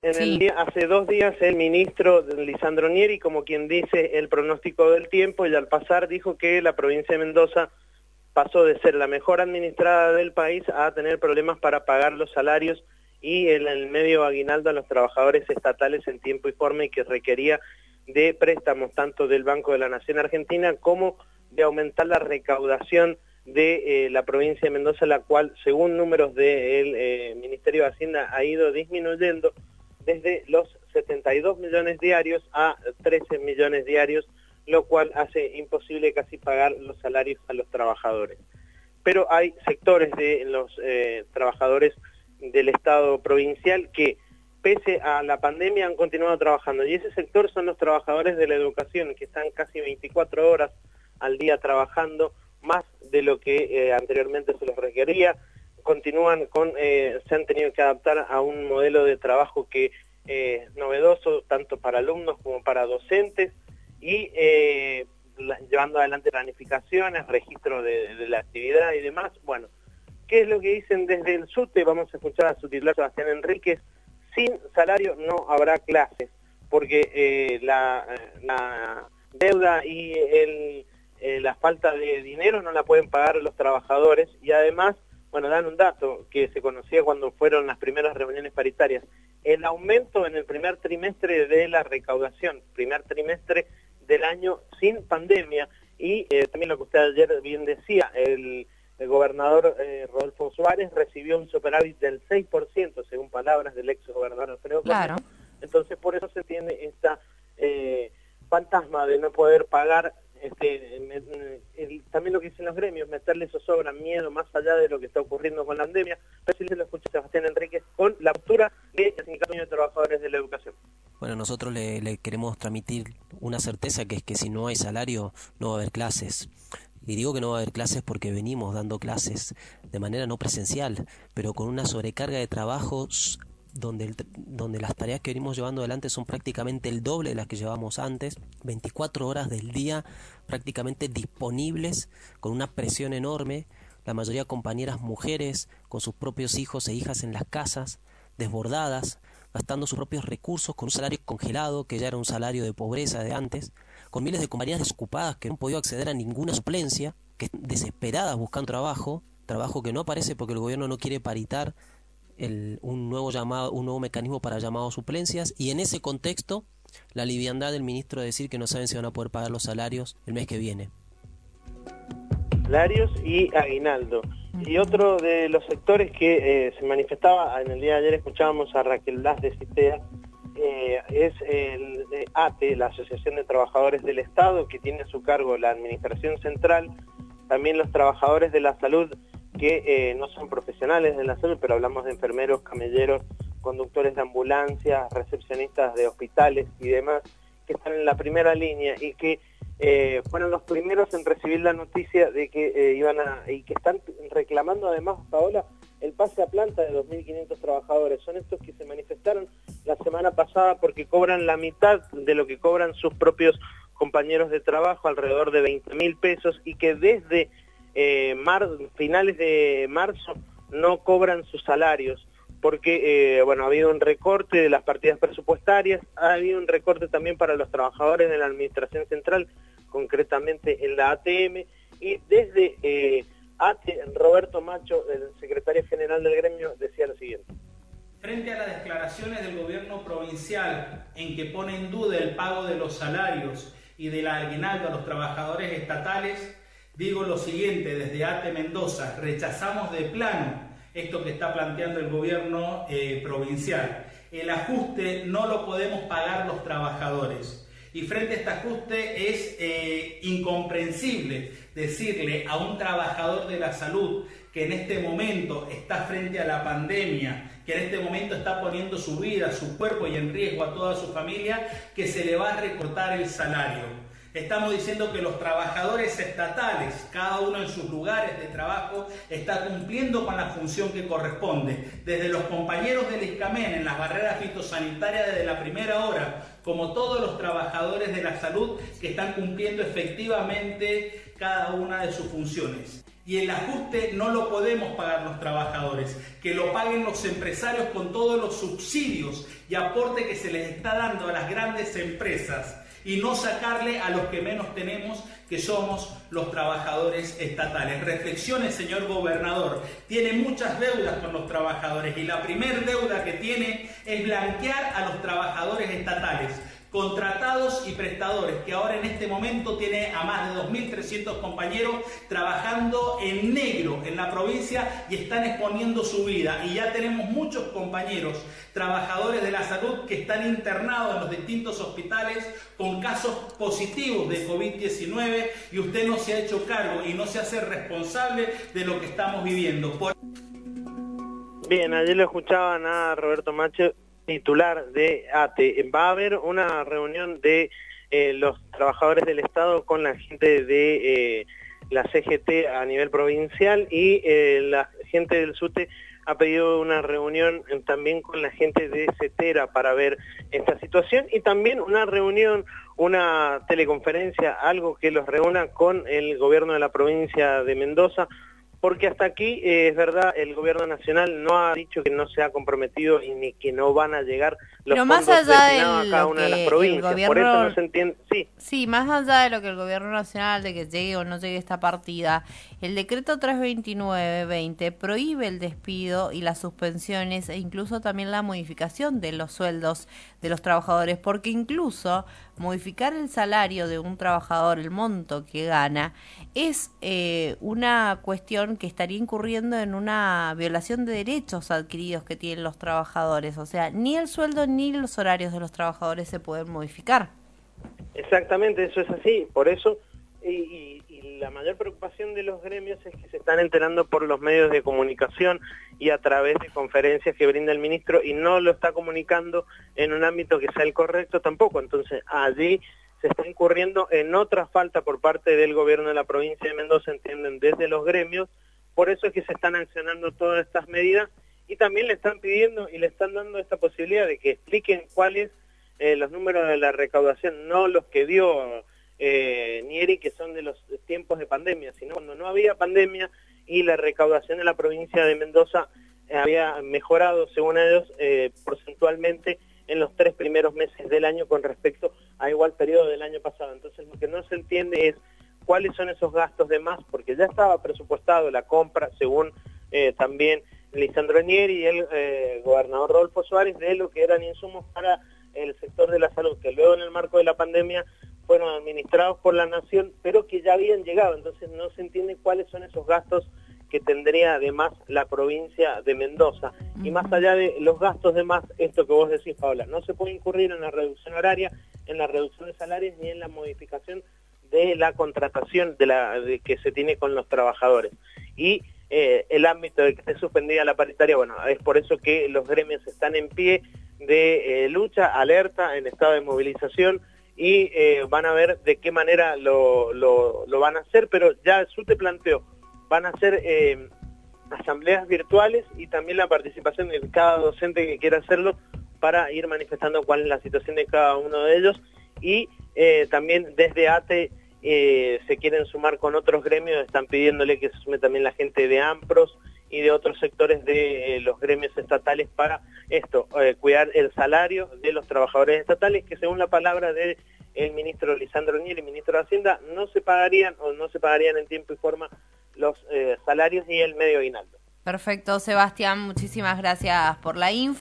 Sí. Hace 2 días el ministro Lisandro Nieri, como quien dice el pronóstico del tiempo, y al pasar dijo que la provincia de Mendoza pasó de ser la mejor administrada del país a tener problemas para pagar los salarios y el medio aguinaldo a los trabajadores estatales en tiempo y forma, y que requería de préstamos tanto del Banco de la Nación Argentina como de aumentar la recaudación de la provincia de Mendoza, la cual, según números del Ministerio de Hacienda, ha ido disminuyendo desde los 72 millones diarios a 13 millones diarios, lo cual hace imposible casi pagar los salarios a los trabajadores. Pero hay sectores de los trabajadores del Estado provincial que, pese a la pandemia, han continuado trabajando, y ese sector son los trabajadores de la educación, que están casi 24 horas al día trabajando, más de lo que anteriormente se les requería. Continúan se han tenido que adaptar a un modelo de trabajo que es novedoso tanto para alumnos como para docentes, y llevando adelante planificaciones, registro de la actividad y demás. Bueno, ¿qué es lo que dicen desde el SUTE? Vamos a escuchar a su titular, Sebastián Enríquez. Sin salario no habrá clases, porque la deuda y la falta de dinero no la pueden pagar los trabajadores, y además, bueno, dan un dato que se conocía cuando fueron las primeras reuniones paritarias: el aumento en el primer trimestre de la recaudación, primer trimestre del año sin pandemia, y también lo que usted ayer bien decía, el gobernador Rodolfo Suárez recibió un superávit del 6%, según palabras del ex gobernador Alfredo Cornejo. Claro. Entonces, por eso se tiene esta fantasma de no poder pagar. También lo que dicen los gremios, meterle zozobra, miedo, más allá de lo que está ocurriendo con la pandemia. Así se lo escucha Sebastián Enríquez con la postura del Sindicato de Trabajadores de la Educación. Bueno, nosotros le queremos transmitir una certeza, que es que si no hay salario no va a haber clases. Y digo que no va a haber clases porque venimos dando clases de manera no presencial, pero con una sobrecarga de trabajos donde las tareas que venimos llevando adelante son prácticamente el doble de las que llevamos antes, 24 horas del día prácticamente disponibles, con una presión enorme, la mayoría compañeras mujeres con sus propios hijos e hijas en las casas, desbordadas, gastando sus propios recursos, con un salario congelado que ya era un salario de pobreza de antes, con miles de compañeras desocupadas que no han podido acceder a ninguna suplencia, que están desesperadas buscando trabajo que no aparece porque el gobierno no quiere paritar un nuevo mecanismo para llamado a suplencias, y en ese contexto la liviandad del ministro de decir que no saben si van a poder pagar los salarios el mes que viene. Salarios y aguinaldo. Y otro de los sectores que se manifestaba en el día de ayer, escuchábamos a Raquel Blas de CITEA, es el ATE, la Asociación de Trabajadores del Estado, que tiene a su cargo la Administración Central, también los trabajadores de la salud, que no son profesionales de la salud, pero hablamos de enfermeros, camelleros, conductores de ambulancias, recepcionistas de hospitales y demás, que están en la primera línea y que fueron los primeros en recibir la noticia de que y que están reclamando además, Paola, el pase a planta de 2.500 trabajadores. Son estos que se manifestaron la semana pasada porque cobran la mitad de lo que cobran sus propios compañeros de trabajo, alrededor de 20.000 pesos, y que desde finales de marzo no cobran sus salarios, porque ha habido un recorte de las partidas presupuestarias, ha habido un recorte también para los trabajadores de la Administración Central, concretamente en la ATM, y desde ATE, Roberto Macho, el secretario general del gremio, decía lo siguiente. Frente a las declaraciones del gobierno provincial en que pone en duda el pago de los salarios y del aguinaldo a los trabajadores estatales, digo lo siguiente: desde ATE Mendoza rechazamos de plano esto que está planteando el gobierno provincial. El ajuste no lo podemos pagar los trabajadores. Y frente a este ajuste es incomprensible decirle a un trabajador de la salud que en este momento está frente a la pandemia, que en este momento está poniendo su vida, su cuerpo y en riesgo a toda su familia, que se le va a recortar el salario. Estamos diciendo que los trabajadores estatales, cada uno en sus lugares de trabajo, está cumpliendo con la función que corresponde. Desde los compañeros del ISCAMEN en las barreras fitosanitarias desde la primera hora, como todos los trabajadores de la salud que están cumpliendo efectivamente cada una de sus funciones. y el ajuste no lo podemos pagar los trabajadores, que lo paguen los empresarios con todos los subsidios y aporte que se les está dando a las grandes empresas y no sacarle a los que menos tenemos, que somos los trabajadores estatales. Reflexione, señor gobernador, tiene muchas deudas con los trabajadores y la primer deuda que tiene es blanquear a los trabajadores estatales, contratados y prestadores, que ahora en este momento tiene a más de 2.300 compañeros trabajando en negro en la provincia y están exponiendo su vida. Y ya tenemos muchos compañeros trabajadores de la salud que están internados en los distintos hospitales con casos positivos de COVID-19 y usted no se ha hecho cargo y no se hace responsable de lo que estamos viviendo. Bien, ayer lo escuchaban a Roberto Mache, titular de ATE. Va a haber una reunión de los trabajadores del Estado con la gente de la CGT a nivel provincial y la gente del SUTE ha pedido una reunión también con la gente de CETERA para ver esta situación y también una reunión, una teleconferencia, algo que los reúna con el gobierno de la provincia de Mendoza, porque hasta aquí, es verdad, el gobierno nacional no ha dicho que no se ha comprometido y ni que no van a llegar los Pero fondos más allá destinados a cada una de las provincias. gobierno, por eso no se entiende. Sí, más allá de lo que el gobierno nacional, de que llegue o no llegue esta partida, el decreto 329-20 prohíbe el despido y las suspensiones e incluso también la modificación de los sueldos de los trabajadores, porque incluso modificar el salario de un trabajador, el monto que gana, es una cuestión que estaría incurriendo en una violación de derechos adquiridos que tienen los trabajadores. O sea, ni el sueldo ni los horarios de los trabajadores se pueden modificar. Exactamente, eso es así. Por eso, y la mayor preocupación de los gremios es que se están enterando por los medios de comunicación y a través de conferencias que brinda el ministro y no lo está comunicando en un ámbito que sea el correcto tampoco. Entonces, allí se está incurriendo en otra falta por parte del gobierno de la provincia de Mendoza, entienden, desde los gremios. Por eso es que se están accionando todas estas medidas y también le están pidiendo y le están dando esta posibilidad de que expliquen cuáles los números de la recaudación, no los que dio Nieri, que son de los tiempos de pandemia, sino cuando no había pandemia y la recaudación de la provincia de Mendoza había mejorado, según ellos, porcentualmente en los 3 primeros meses del año con respecto a igual periodo del año pasado. Entonces lo que no se entiende es cuáles son esos gastos de más, porque ya estaba presupuestado la compra, según también Lisandro Nieri y el gobernador Rodolfo Suárez, de lo que eran insumos para el sector de la salud, que luego en el marco de la pandemia fueron administrados por la nación, pero que ya habían llegado. Entonces no se entiende cuáles son esos gastos que tendría además la provincia de Mendoza. Y más allá de los gastos de más, esto que vos decís, Paola, no se puede incurrir en la reducción horaria, en la reducción de salarios, ni en la modificación de la contratación de que se tiene con los trabajadores. Y el ámbito de que esté suspendida la paritaria, bueno, es por eso que los gremios están en pie de lucha, alerta, en estado de movilización, y van a ver de qué manera lo van a hacer, pero ya SUTE planteó, van a hacer asambleas virtuales y también la participación de cada docente que quiera hacerlo para ir manifestando cuál es la situación de cada uno de ellos, y también desde ATE se quieren sumar con otros gremios, están pidiéndole que se sume también la gente de AMPROS y de otros sectores de los gremios estatales para esto, cuidar el salario de los trabajadores estatales, que según la palabra del ministro Lisandro Nieri, ministro de Hacienda, no se pagarían en tiempo y forma los salarios y el medio aguinaldo. Perfecto, Sebastián, muchísimas gracias por la info.